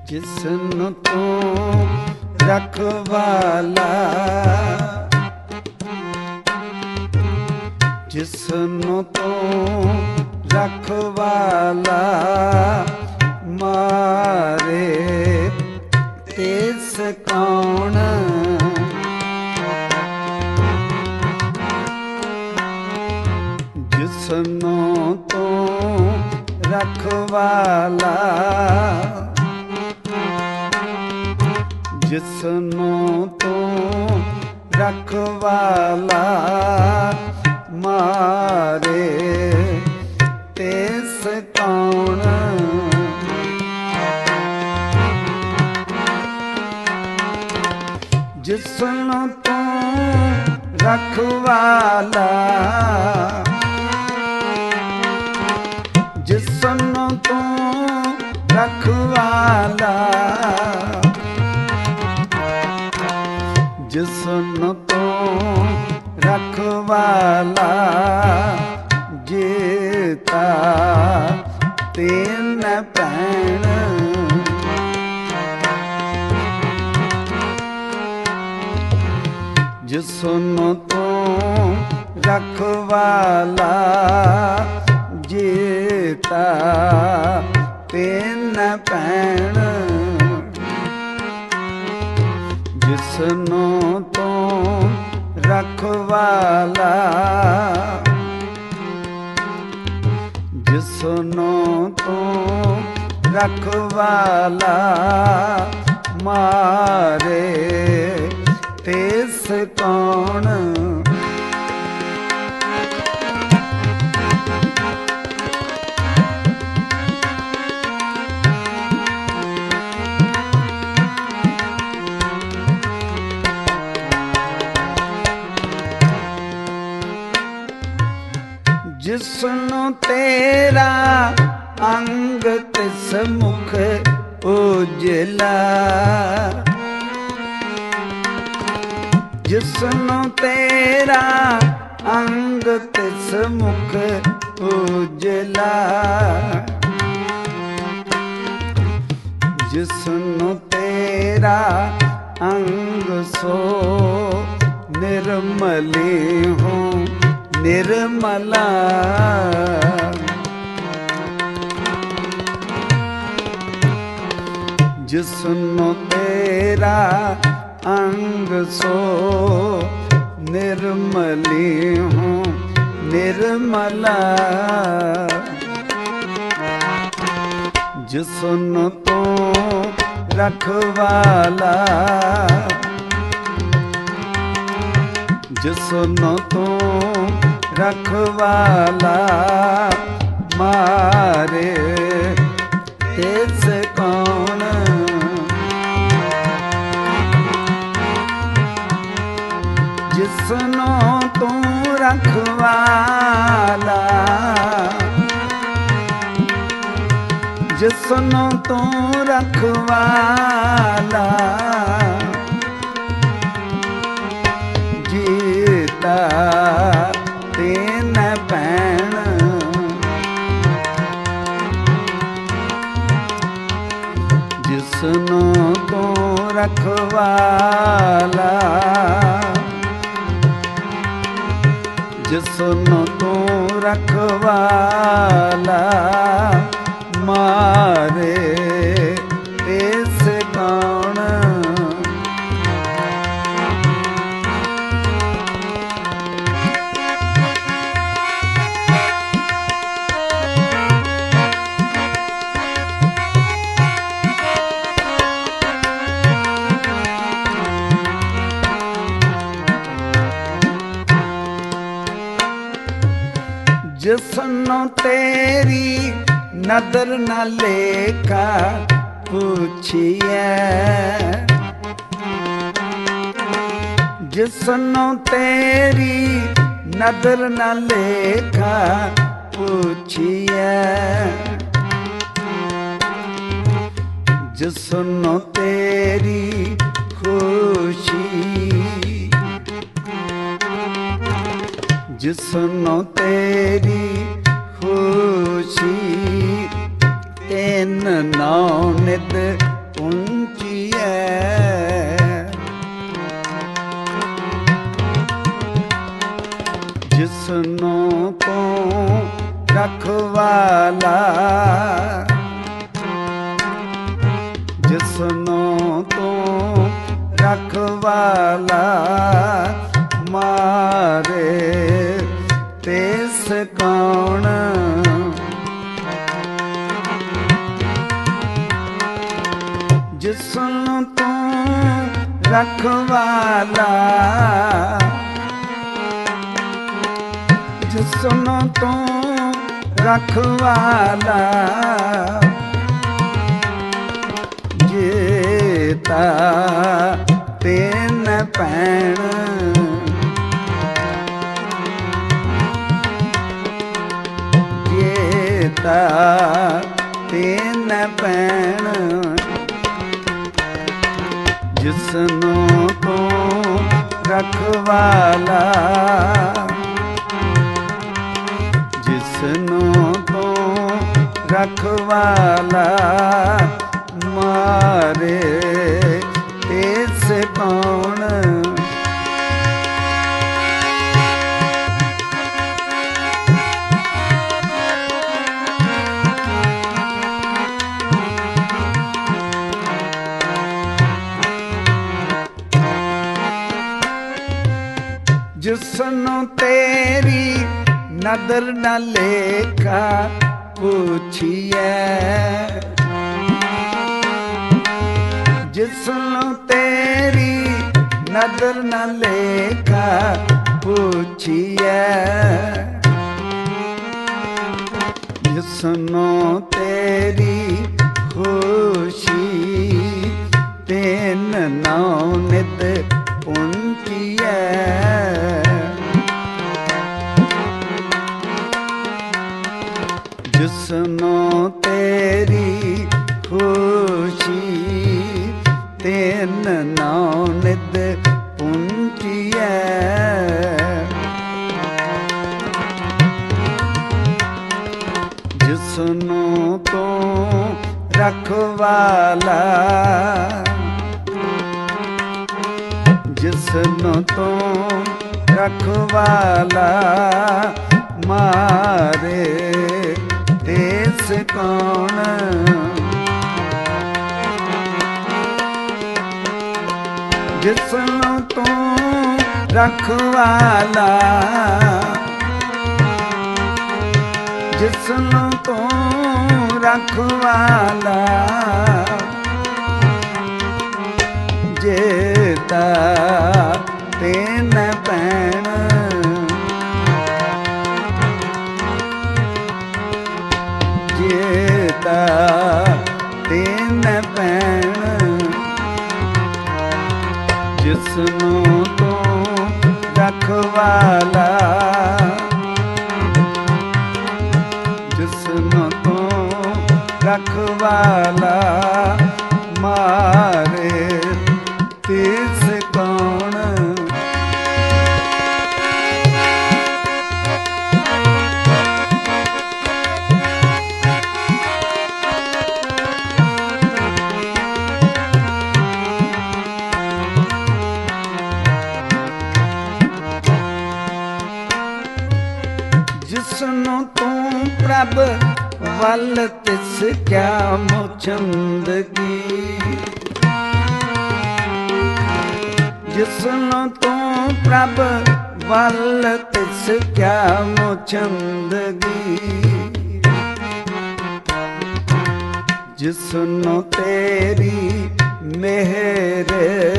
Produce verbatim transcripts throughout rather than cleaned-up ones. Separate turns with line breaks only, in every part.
ਜਿਸਨੂੰ ਤੂੰ ਰਖਵਾਲਾ, ਜਿਸਨੂੰ ਤੂੰ ਰਖਵਾਲਾ, ਮਾਰੇ ਤਿਸ ਕੌਣ। ਜਿਸਨੂੰ ਤੂੰ ਰਖਵਾਲਾ, ਜਿਸਨੂੰ ਤੂੰ ਰਖਵਾਲਾ, ਮਾਰੇ ਤਿਸ ਕੌਣ। ਜਿਸਨੂੰ ਤੂੰ ਰਖਵਾਲਾ, ਜਿਸਨੂੰ ਤੂੰ ਰਖਵਾਲਾ, ਜਿਸਨੂੰ ਤੂੰ ਰਖਵਾਲਾ, ਜੀਤਾ ਤੈਨ ਭੈਣ। ਜਿਸਨੂੰ ਤੂੰ ਰਖਵਾਲਾ, ਜੀਤਾ ਤੈਨ ਭੈਣ। ਜਿਸਨੂੰ ਤੂੰ ਰਖਵਾਲਾ, ਜਿਸਨੂੰ ਤੂੰ ਰਖਵਾਲਾ, ਮਾਰੇ ਤਿਸ ਕੌਣ। ਜਿਸਨੂੰ ਤੇਰਾ ਅੰਗ ਤਿਸ ਮੁਖ ਉਜਲਾ, ਜਿਸਨੂੰ ਤੇਰਾ ਅੰਗ ਤਿਸ ਮੁਖ ਉਜਲਾ, ਜਿਸਨੂੰ ਤੇਰਾ ਅੰਗ ਸੋ ਨਿਰਮਲੀ ਹੋ ਨਿਰਮਲਾ। ਜਿਸਨੂੰ ਤੇਰਾ ਅੰਗ ਸੋ ਨਿਰਮਲੀ ਹੋ ਨਿਰਮਲਾ। ਜਿਸਨੂੰ ਤੂੰ ਰਖਵਾਲਾ, ਜਿਸਨੂੰ ਤੂੰ ਰਖਵਾਲਾ, ਮਾਰੇ ਤਿਸ ਕੌਣ। ਜਿਸਨੂੰ ਤੂੰ ਰਖਵਾਲਾ, ਜਿਸਨੂੰ ਤੂੰ ਰਖਵਾਲਾ, ਜੀਤਾ ਤੈਨ ਭੈਣ। ਜਿਸਨੂੰ ਤੂੰ ਰਖਵਾਲਾ, ਜਿਸਨੂੰ ਤੂੰ ਰਖਵਾਲਾ, ਮਾਰੇ ਤਿਸ ਕੌਣ। ਜਿਸਨੂੰ ਤੇਰੀ ਨਦਰ ਨਾ ਲੇਖਾ ਪੁੱਛੀਐ, ਜਿਸਨੂੰ ਤੇਰੀ ਨਦਰ ਨਾ ਲੇਖਾ ਪੁੱਛੀਐ, ਜਿਸਨੂੰ ਤੇਰੀ ਖੁਸ਼ੀ, ਜਿਸਨੂੰ ਤੇਰੀ ਖੁਸ਼ੀ, ਤੈਨ ਨਾਉ ਨਿਤ ਜਿਸਨੂੰ ਤੂੰ ਰਖਵਾਲਾ, ਜਿਸਨੂੰ ਤੂੰ ਰਖਵਾਲਾ, ਮਾਰੇ ਤਿਸ ਕੌਣ। ਜਿਸਨੂੰ ਤੂੰ ਰਖਵਾਲਾ, ਜਿਸਨੂੰ ਤੂੰ ਰਖਵਾਲਾ, ਜੀਤਾ ਤਿੰਨ ਭੈਣ, ਜੀਤਾ ਤਿੰਨ ਭੈਣ, ਜਿਸਨੂੰ ਤੂੰ ਰਖਵਾਲਾ, ਜਿਸਨੂੰ ਤੂੰ ਰਖਵਾਲਾ, ਮਾਰੇ ਤਿਸ ਕੌਣ। ਜਿਸਨੂੰ ਤੇਰੀ ਨਦਰ ਨਾ ਲੇਖਾ ਪੁੱਛੀਐ, ਜਿਸਨੂੰ ਤੇਰੀ ਨਦਰ ਨਾ ਲੇਖਾ ਪੁੱਛੀਐ, ਜਿਸਨੂੰ ਤੇਰੀ ਖੁਸ਼ੀ ਤਿੰਨ ਨੌ ਨਿਤ ਪੁੰਚੀਐ, ਜਿਸਨੂੰ ਤੇਰੀ ਖੁਸ਼ੀ ਤਿੰਨ ਨੌ ਨਿਤ ਪੁੰਚੀਐ, ਜਿਸਨੂੰ ਤੂੰ ਰਖਵਾਲਾ, ਜਿਸਨੂੰ ਤੂੰ ਰਖਵਾਲਾ, ਮਾਰੇ ਤਿਸ ਕੌਣ। ਜਿਸਨੂੰ ਤੂੰ ਰਖਵਾਲਾ, ਜਿਸਨੂੰ ਤੂੰ ਰਖਵਾਲਾ, ਜੀਤਾ ਤਿੰਨ ਭੈਣ, ਜੀਤਾ ਤਿੰਨ ਭੈਣ, ਜਿਸਨੂੰ ਤੂੰ ਰਖਵਾਲਾ, ਜਿਸਨੂੰ ਤੂੰ ਰਖਵਾਲਾ, ਮਾਰੇ ਤਿਸ ਕੌਣ। ਜਿਸਨੂੰ ਤੂੰ ਪ੍ਰਭ ਵੱਲ ਤਿਸ ਕਿਆ ਮੁਚੰਦਗੀ, ਜਿਸਨੂੰ ਤੂੰ ਪ੍ਰਭ ਵੱਲ ਤਿਸ ਕਿਆ ਮੁਚੰਦਗੀ, ਜਿਸਨੂੰ ਤੇਰੀ ਮਿਹਰ,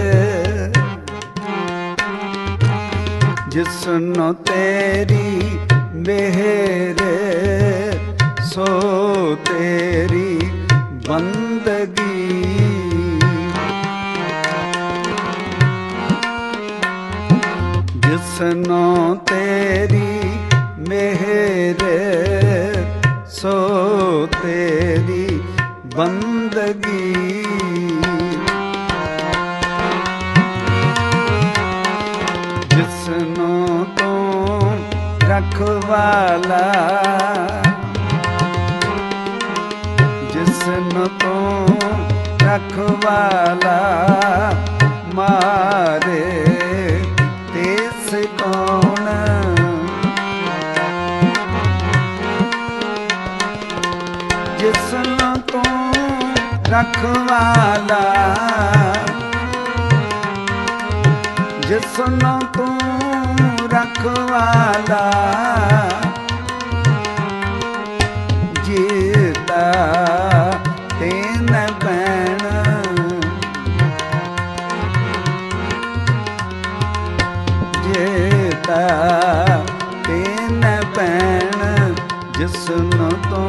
ਜਿਸਨੂੰ ਤੇਰੀ ਮਿਹਰ, ਸੋ ਤੇਰੀ ਬੰਦਗੀ, ਜਿਸਨੂੰ ਤੇਰੀ ਮਿਹਰ, ਸੋ ਤੇਰੀ ਬੰਦਗੀ, ਜਿਸਨੂੰ ਤੂੰ ਰਖਵਾਲਾ, ਜਿਸਨੂੰ ਤੂੰ रखवाला मारे तिस कौन। जिसनु तू रखवाला, जिसनु तू रखवाला, जीता तेन पैण। जीता तेन पैण, जिसनु तू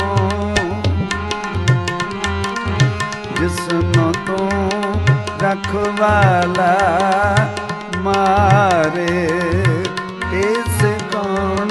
जिसनु तू रखवाला मारे तिस कौन।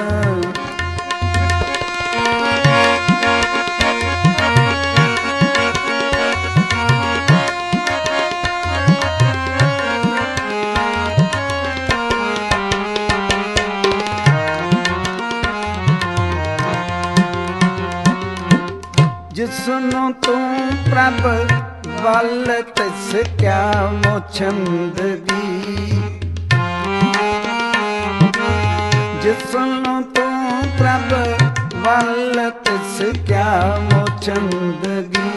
जिसनु तू प्रभ वल तिस क्या मोछंदगी। जिसनु तू प्रभ वल तिस क्या मोछंदगी।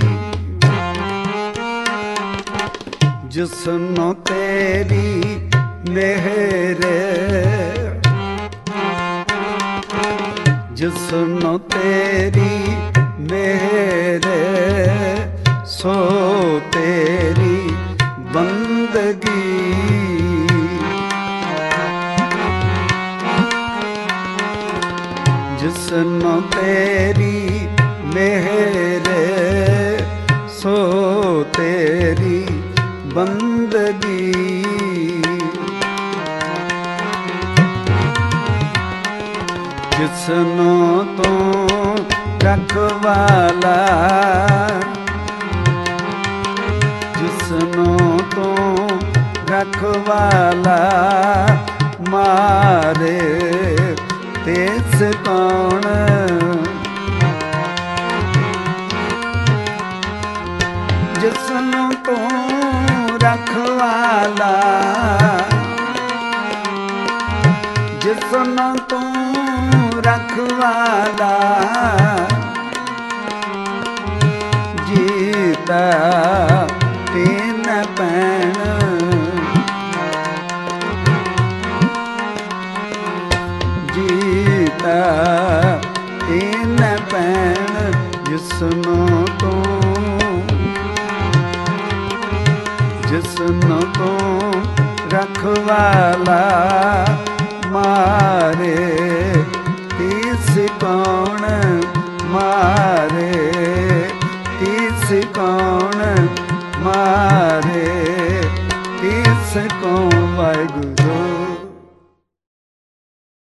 जिसनु तेरी मेहर, जिसनु तेरी मेरे सो तेरी बंदगी। जिसनु तेरी मेरे सो तेरी बंदगी। जिसनु तू रखवाला, जिसनु तू रखवाला मारे तिस कौन। जिसनु तू रखवाला, जिसनु तू रखवाला, जीता तेन पैण। जीता तेन पैण, जिसनु तू जिसनु तू रखवाला मारे तिस कौन। मारे तिस कौन, मारे तिस कौन।